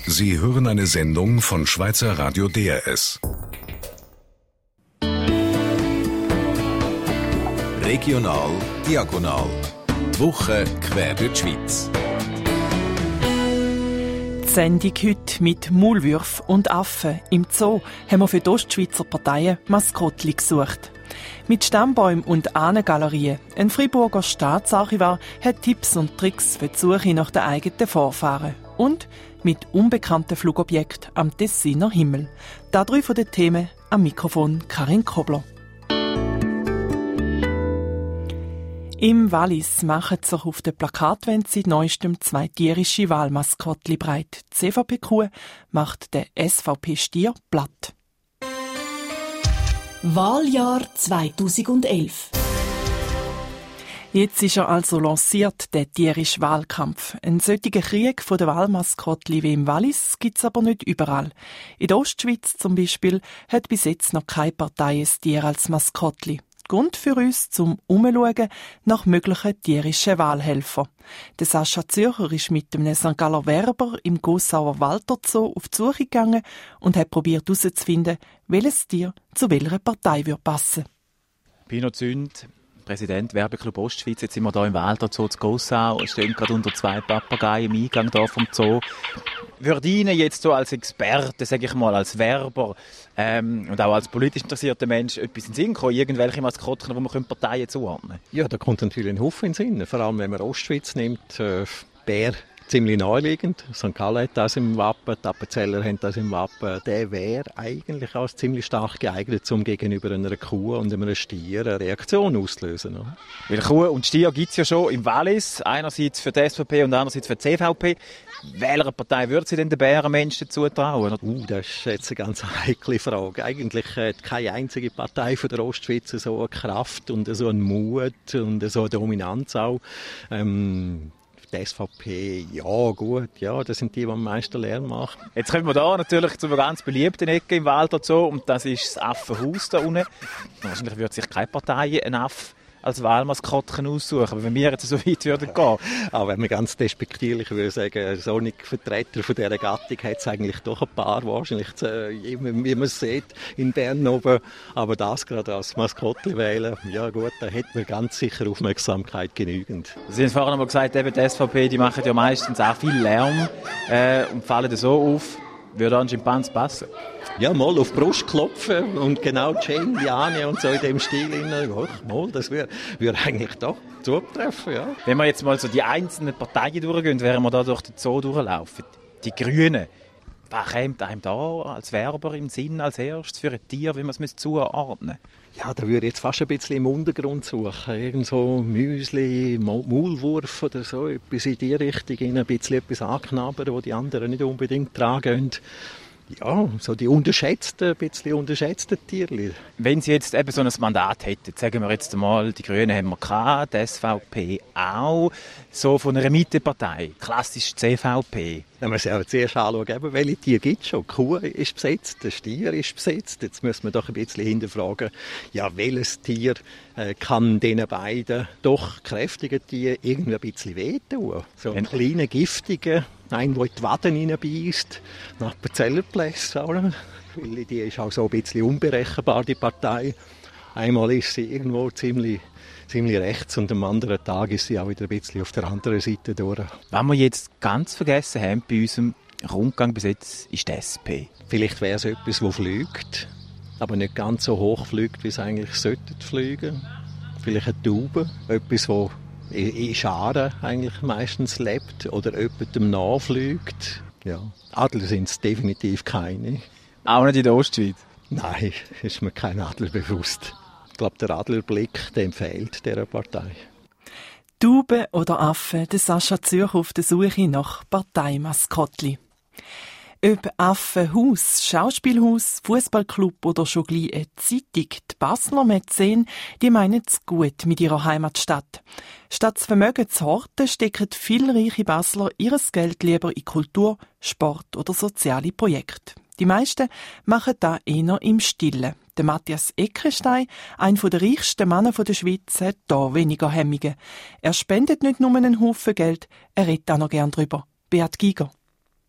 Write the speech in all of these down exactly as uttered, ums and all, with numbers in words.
Sie hören eine Sendung von Schweizer Radio D R S. Regional Diagonal. Die Woche quer durch die Schweiz. Die Sendung heute mit Maulwürfen und Affen im Zoo haben wir für die Ostschweizer Parteien Maskottli gesucht. Mit Stammbäumen und Ahnengalerien. Ein Freiburger Staatsarchivar hat Tipps und Tricks für die Suche nach den eigenen Vorfahren. Und mit unbekannten Flugobjekten am Tessiner Himmel. Da drei von den Themen am Mikrofon Karin Kobler. Im Wallis machen sich auf der Plakatwand seit neuestem zwei tierische Wahlmaskottli breit. Die C V P-Kuh macht den S V P-Stier platt. Wahljahr zweitausendelf. Jetzt ist er also lanciert, der tierische Wahlkampf. Ein solcher Krieg von den Wahlmaskottli wie im Wallis gibt es aber nicht überall. In der Ostschweiz zum Beispiel hat bis jetzt noch keine Partei ein Tier als Maskottli. Grund für uns zum Umschauen nach möglichen tierischen Wahlhelfern. Der Sascha Zürcher ist mit einem Sankt Galler Werber im Gossauer Walter Zoo auf die Suche gegangen und hat probiert herauszufinden, welches Tier zu welcher Partei passen würde. Pino Zünd, Präsident Werbeclub Ostschweiz. Jetzt sind wir hier im Walter Zoo zu Gossau und stehen gerade unter zwei Papageien im Eingang hier vom Zoo. Würde Ihnen jetzt so als Experte, sage ich mal, als Werber ähm, und auch als politisch interessierter Mensch etwas in den Sinn kommen? Irgendwelche Maskottchen, wo man Parteien zuordnen können? Ja, da kommt natürlich ein Haufen in den Sinn. Vor allem, wenn man Ostschweiz nimmt, äh, Bär ziemlich naheliegend. Sankt Gallen hat das im Wappen, die Appenzeller haben das im Wappen. Der wäre eigentlich auch ziemlich stark geeignet, um gegenüber einer Kuh und einem Stier eine Reaktion auszulösen. Oder? Weil Kuh und Stier gibt es ja schon im Wallis, einerseits für die S V P und andererseits für die C V P. Welcher Partei würde sie denn den Bärenmenschen zutrauen? Uh, das ist jetzt eine ganz heikle Frage. Eigentlich hat keine einzige Partei von der Ostschweiz so eine Kraft und so einen Mut und so eine Dominanz auch. Ähm, Die S V P, ja gut, ja, das sind die, die am meisten Lärm machen. Jetzt kommen wir da natürlich zu einer ganz beliebten Ecke im Walter Zoo und das ist das Affenhaus da unten. Wahrscheinlich würde sich keine Partei einen Aff als Wahlmaskottchen aussuchen, aber wenn wir jetzt so weit würden gehen. Aber wenn man ganz despektierlich würde sagen, so ein Vertreter von dieser Gattung hat es eigentlich doch ein paar, wahrscheinlich, wie man es sieht, in Bern oben. Aber das gerade als Maskottchen wählen, ja gut, da hätte man ganz sicher Aufmerksamkeit genügend. Sie haben vorhin einmal gesagt, eben die S V P, die machen ja meistens auch viel Lärm äh, und fallen da so auf. Würde ein Schimpanse passen? Ja, mal auf die Brust klopfen und genau Jane, Liane und so in dem Stil. Ja, mal, das würde wür eigentlich doch zutreffen, ja. Wenn wir jetzt mal so die einzelnen Parteien durchgehen, während wir da durch den Zoo durchlaufen. Die Grünen. Was kommt einem da als Werber im Sinn als erstes für ein Tier, wie man es zuordnen müsste? Ja, da würde ich jetzt fast ein bisschen im Untergrund suchen. Irgend so Müsli, Maulwurf oder so, etwas in die Richtung, ein bisschen etwas anknabbern, wo die anderen nicht unbedingt tragen. Ja, so die unterschätzten, ein bisschen unterschätzten Tierchen. Wenn Sie jetzt eben so ein Mandat hätten, sagen wir jetzt einmal, die Grünen haben wir gehabt, die S V P auch, so von einer Mittepartei, klassisch C V P. Wenn wir uns ja zuerst anschauen, welche Tiere gibt es schon? Die Kuh ist besetzt, der Stier ist besetzt. Jetzt müssen wir doch ein bisschen hinterfragen, ja, welches Tier äh, kann diesen beiden doch kräftigen Tieren irgendwie ein bisschen wehtun? So einen kleinen, giftigen, einen, der in die Waden reinbeißt, nach Zellerplätzen, oder? Weil die ist auch so ein bisschen unberechenbar, die Partei. Einmal ist sie irgendwo ziemlich, ziemlich rechts und am anderen Tag ist sie auch wieder ein bisschen auf der anderen Seite durch. Was wir jetzt ganz vergessen haben bei unserem Rundgang bis jetzt, ist die S P. Vielleicht wäre es etwas, das fliegt, aber nicht ganz so hoch fliegt, wie es eigentlich sollte fliegen. Vielleicht eine Taube, etwas, das in Scharen eigentlich meistens lebt oder jemandem nachfliegt. Ja. Adler sind es definitiv keine. Auch nicht in der Ostschweiz? Nein, ist mir kein Adler bewusst. Ich glaube, der Adlerblick, dem fehlt dieser Partei. Tauben oder Affen, der Sascha Zürcher auf der Suche nach Parteimaskottli. Ob Affenhaus, Schauspielhaus, Fußballclub oder schon gleich eine Zeitung, die Basler Mäzen, die meinen es gut mit ihrer Heimatstadt. Statt das Vermögen zu horten, stecken viele reiche Basler ihr Geld lieber in Kultur, Sport oder soziale Projekte. Die meisten machen das eher im Stillen. Der Matthias Eckenstein, einer der reichsten Männer der Schweiz, hat da weniger Hemmungen. Er spendet nicht nur einen Haufen Geld, er redet auch noch gern drüber. Beat Giger.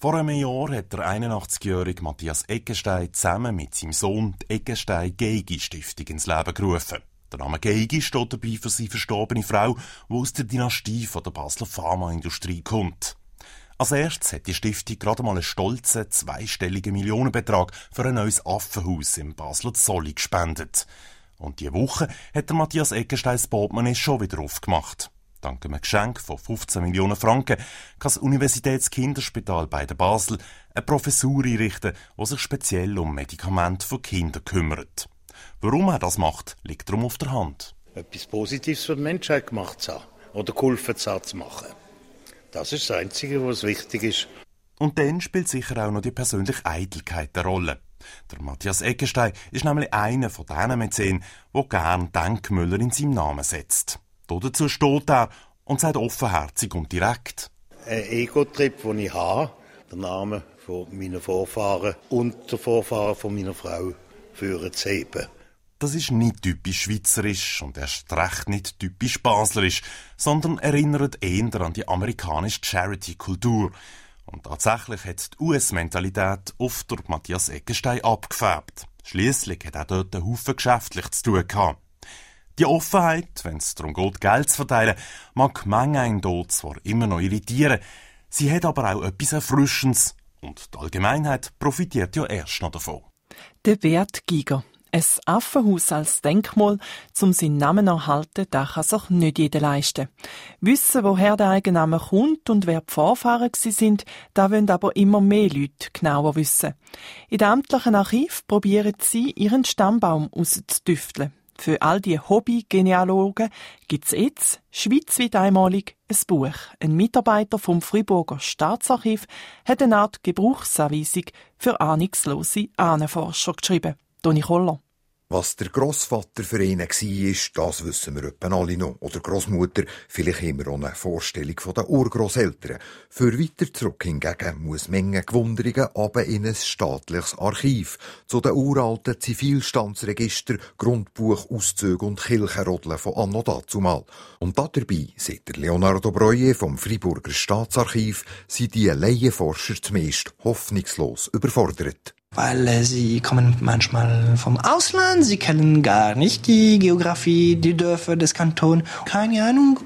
Vor einem Jahr hat der einundachtzig-jährige Matthias Eggestein zusammen mit seinem Sohn die Eggestein-Geigi-Stiftung ins Leben gerufen. Der Name Geigi steht dabei für seine verstorbene Frau, die aus der Dynastie von der Basler Pharmaindustrie kommt. Als erstes hat die Stiftung gerade mal einen stolzen, zweistelligen Millionenbetrag für ein neues Affenhaus im Basler Zolli gespendet. Und diese Woche hat der Matthias Eggestein das Portemonnaie schon wieder aufgemacht. Dank einem Geschenk von fünfzehn Millionen Franken kann das Universitätskinderspital bei der Basel eine Professur einrichten, die sich speziell um Medikamente für Kinder kümmert. Warum er das macht, liegt darum auf der Hand. Etwas Positives für die Menschheit gemacht zu haben oder geholfen zu machen. Das ist das Einzige, was wichtig ist. Und dann spielt sicher auch noch die persönliche Eitelkeit eine Rolle. Der Matthias Eggestein ist nämlich einer von diesen Mäzen, der gerne Denkmäler in seinem Namen setzt. Dazu steht er und sagt offenherzig und direkt. Ein Ego-Trip, den ich habe, den Namen von meinen Vorfahren und der Vorfahren von meiner Frau führen zu heben. Das ist nicht typisch schweizerisch und erst recht nicht typisch baslerisch, sondern erinnert eher an die amerikanische Charity-Kultur. Und tatsächlich hat die U S-Mentalität auf der Matthias Eggestein abgefärbt. Schliesslich hat er dort einen Haufen geschäftlich zu tun gehabt. Die Offenheit, wenn es darum geht, Geld zu verteilen, mag manch einen dort zwar immer noch irritieren, sie hat aber auch etwas Erfrischendes und die Allgemeinheit profitiert ja erst noch davon. Der Bert Giger. Ein Affenhaus als Denkmal, um seinen Namen zu erhalten, das kann sich nicht jeder leisten. Wissen, woher der Eigenname kommt und wer die Vorfahren sind, da wollen aber immer mehr Leute genauer wissen. In dem amtlichen Archiv probieren sie, ihren Stammbaum auszutüfteln. Für all die Hobby-Genealogen gibt es jetzt, schweizweit einmalig, ein Buch. Ein Mitarbeiter vom Freiburger Staatsarchiv hat eine Art Gebrauchsanweisung für ahnungslose Ahnenforscher geschrieben. Toni Koller. Was der Grossvater für ihn war, das wissen wir etwa alle noch. Oder Grossmutter, vielleicht immer auch eine Vorstellung der Urgrosseltern. Für weiter zurück hingegen muss Menge Gewunderungen aber in ein staatliches Archiv. Zu den uralten Zivilstandsregister, Grundbuch, Auszüge und Kirchenrodeln von anno dazumal. Und da dabei, sagt der Leonardo Breuer vom Freiburger Staatsarchiv, sind die Laienforscher zumeist hoffnungslos überfordert. Weil äh, sie kommen manchmal vom Ausland, sie kennen gar nicht die Geografie, die Dörfer des Kantons, keine Ahnung,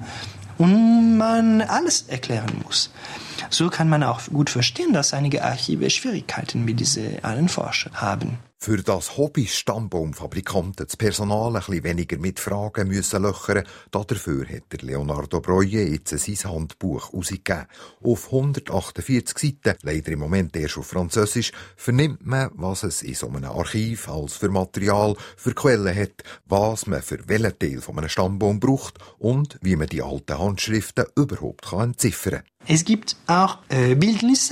und man alles erklären muss. So kann man auch gut verstehen, dass einige Archive Schwierigkeiten mit diesen Ahnenforschern haben. Für das Hobby-Stammbaumfabrikanten das Personal ein bisschen weniger mit Fragen müssen löchern, dafür hat der Leonardo Breuer jetzt sein Handbuch herausgegeben. Auf hundertachtundvierzig Seiten, leider im Moment erst auf Französisch, vernimmt man, was es in so einem Archiv als für Material, für Quellen hat, was man für welchen Teil von einem Stammbaum braucht und wie man die alten Handschriften überhaupt entziffern kann. Es gibt auch äh, Bildnisse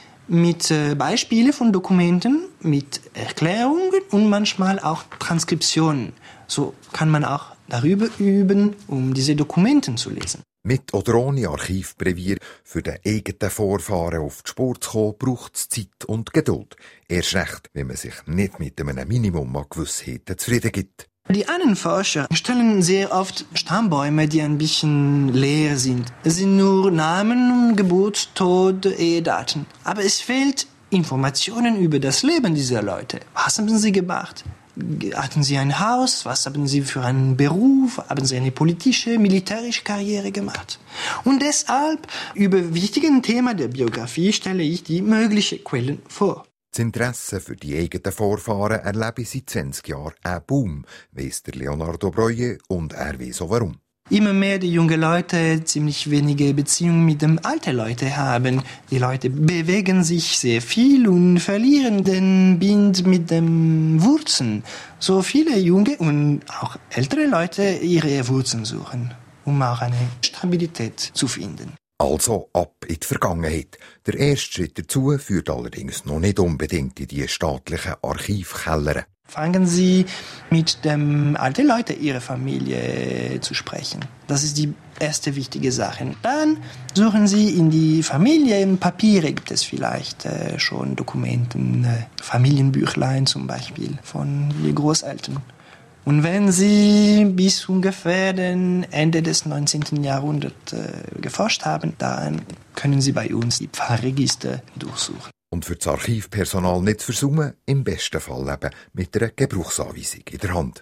mit äh, Beispielen von Dokumenten, mit Erklärungen und manchmal auch Transkriptionen. So kann man auch darüber üben, um diese Dokumenten zu lesen. Mit oder ohne Archivbrevier für den eigenen Vorfahren auf die Spur zu kommen, braucht es Zeit und Geduld. Erst recht, wenn man sich nicht mit einem Minimum an Gewissheiten zufrieden gibt. Die Ahnenforscher stellen sehr oft Stammbäume, die ein bisschen leer sind. Es sind nur Namen, Geburt, Tod, Ehedaten. Aber es fehlt Informationen über das Leben dieser Leute. Was haben sie gemacht? Hatten sie ein Haus? Was haben sie für einen Beruf? Haben sie eine politische, militärische Karriere gemacht? Und deshalb, über wichtigen Themen der Biografie, stelle ich die möglichen Quellen vor. Das Interesse für die eigenen Vorfahren erlebe seit zwanzig Jahren einen Boom, weiss der Leonardo Breuer, und er weiss auch warum. Immer mehr die jungen Leute ziemlich wenige Beziehungen mit den alten Leuten haben. Die Leute bewegen sich sehr viel und verlieren den Bind mit den Wurzeln. So viele junge und auch ältere Leute ihre Wurzeln suchen, um auch eine Stabilität zu finden. Also ab in die Vergangenheit. Der erste Schritt dazu führt allerdings noch nicht unbedingt in die staatlichen Archivkeller. Fangen Sie mit den alten Leuten Ihrer Familie zu sprechen. Das ist die erste wichtige Sache. Dann suchen Sie in die Familienpapiere. Gibt es vielleicht äh, schon Dokumenten, äh, Familienbüchlein zum Beispiel von den Großeltern. Und wenn Sie bis ungefähr den Ende des neunzehnten. Jahrhunderts äh, geforscht haben, dann können Sie bei uns die Pfarrregister durchsuchen. Und für das Archivpersonal nicht zu versummen, im besten Fall eben mit einer Gebrauchsanweisung in der Hand.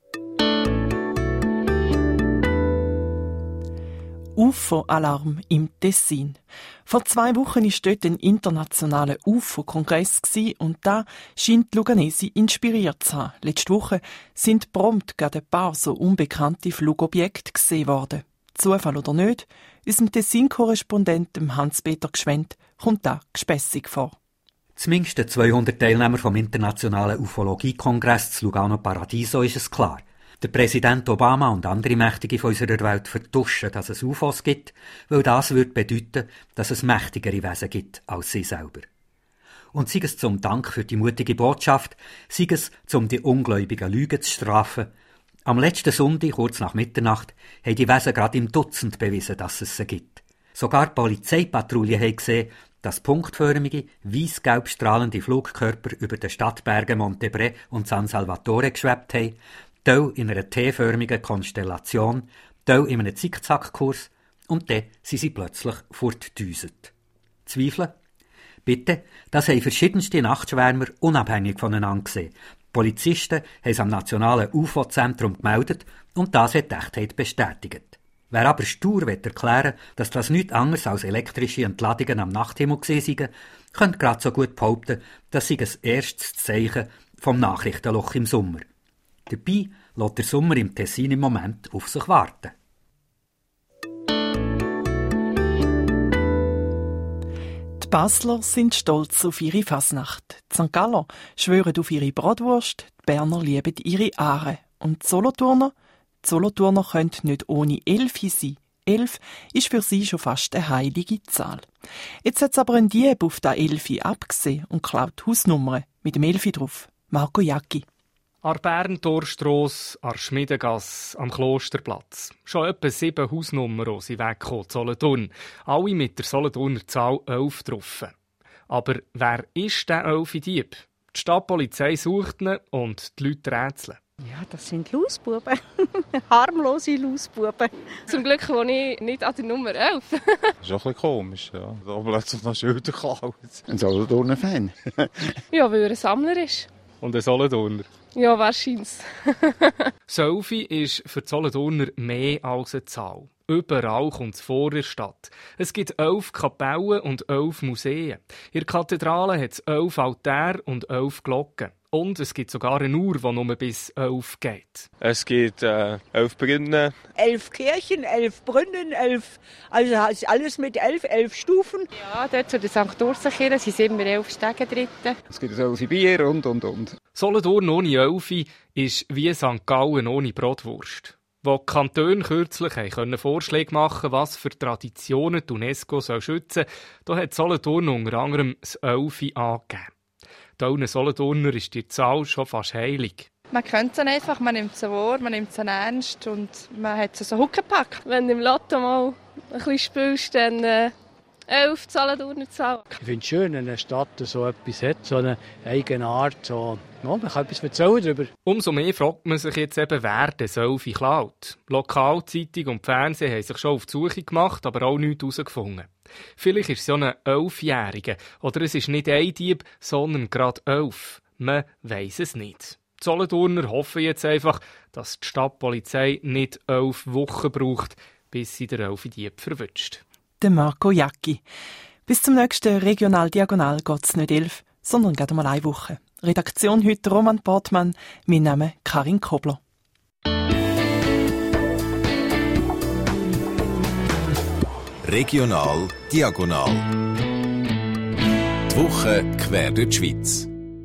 U F O-Alarm im Tessin. Vor zwei Wochen war dort ein internationaler U F O-Kongress und da scheint Luganesi inspiriert zu haben. Letzte Woche sind prompt gerade ein paar so unbekannte Flugobjekte gesehen worden. Zufall oder nicht, unserem Tessin-Korrespondent Hans-Peter Gschwend kommt da gespässig vor. Zumindest zweihundert Teilnehmer vom internationalen Ufologie-Kongress zu Lugano Paradiso ist es klar. Der Präsident Obama und andere Mächtige von unserer Welt vertuschen, dass es U F Os gibt, weil das würde bedeuten, dass es mächtigere Wesen gibt als sie selber. Und sei es zum Dank für die mutige Botschaft, sei es zum die ungläubigen Lügen zu strafen. Am letzten Sonntag, kurz nach Mitternacht, haben die Wesen gerade im Dutzend bewiesen, dass es sie gibt. Sogar die Polizeipatrouillen haben gesehen, dass punktförmige, weiss-gelb strahlende Flugkörper über den Stadtbergen Montebre und San Salvatore geschwebt haben, Teil in einer T-förmigen Konstellation, Teil in einem Zickzackkurs und dann sind sie plötzlich fortgedüset. Zweifeln? Bitte, das haben verschiedenste Nachtschwärmer unabhängig voneinander gesehen. Polizisten haben es am Nationalen U F O-Zentrum gemeldet und das hat die Echtheit bestätigt. Wer aber stur erklären will, dass das nichts anderes als elektrische Entladungen am Nachthimmel gewesen seien, könnte gerade so gut behaupten, das sei ein erstes Zeichen vom Nachrichtenloch im Sommer. Dabei lässt der Sommer im Tessin im Moment auf sich warten. Die Basler sind stolz auf ihre Fasnacht. Die Sankt Galler schwören auf ihre Bratwurst, die Berner lieben ihre Aare. Und die Solothurner? Die Solothurner können nicht ohne Elfi sein. Elf ist für sie schon fast eine heilige Zahl. Jetzt hat aber ein Dieb auf der Elfi abgesehen und klaut Hausnummern mit dem Elfi drauf. Marco Jacki. An der Berntorstrasse, an der Schmiedengasse, am Klosterplatz. Schon etwa sieben Hausnummern sind weggekommen, Solothurn. Alle mit der Solothurner Zahl elf drauf. Aber wer ist der Elfi-Dieb? Die Stadtpolizei sucht ihn und die Leute rätseln. Ja, das sind Lausbuben. Harmlose Lausbuben. Zum Glück wohne ich nicht an der Nummer elf. Das ist auch ein bisschen komisch, ja. Da plötzlich noch Schilder klauen. Ein Solothurner-Fan. Ja, weil er ein Sammler ist. Und ein Solothurner? Ja, wahrscheinlich. Selfie ist für die Solothurner mehr als eine Zahl. Überall kommt es vor in der Stadt. Es gibt elf Kapellen und elf Museen. In der Kathedrale hat es elf Altäre und elf Glocken. Und es gibt sogar eine Uhr, die nur bis elf geht. Es gibt äh, elf Brunnen. Elf Kirchen, elf Brunnen, elf, also alles mit elf, elf Stufen. Ja, dort zu der Sankt Ursenkirche sind immer elf Stege dritten. Es gibt elf Bier und, und, und. Solothurn ohne Elfi ist wie Sankt Gallen ohne Bratwurst. Wo die Kantone kürzlich können Vorschläge machen, was für Traditionen die UNESCO soll schützen soll, da hat Solothurn unter anderem das Elfi angegeben. Allen Solothurner ist die Zahl schon fast heilig. Man kennt es einfach, man nimmt es wahr, man nimmt es ernst und man hat es so Huckepack. Wenn du im Lotto mal ein bisschen spielst, dann äh, elf Solothurner Zahl. Ich finde es schön, wenn eine Stadt so etwas hat, so eine eigene Art. So. Ja, man kann etwas erzählen darüber. Umso mehr fragt man sich jetzt eben, wer den Selfie klaut. Lokalzeitung und Fernsehen haben sich schon auf die Suche gemacht, aber auch nichts herausgefunden. Vielleicht ist es ja ein Elfjähriger. Oder es ist nicht ein Dieb, sondern gerade elf. Man weiss es nicht. Die Solothurner hoffen jetzt einfach, dass die Stadtpolizei nicht elf Wochen braucht, bis sie den Elfi-Dieb verwünscht. Der Marco Jacki. Bis zum nächsten Regional-Diagonal geht es nicht elf, sondern gerade mal eine Woche. Redaktion heute Roman Portmann, mein Name Karin Kobler. Regional Diagonal. Die Woche quer durch die Schweiz.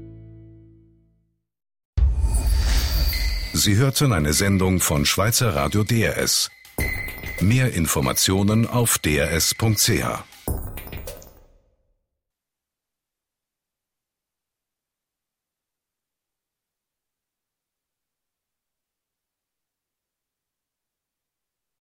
Sie hörten eine Sendung von Schweizer Radio D R S. Mehr Informationen auf d r s punkt c h.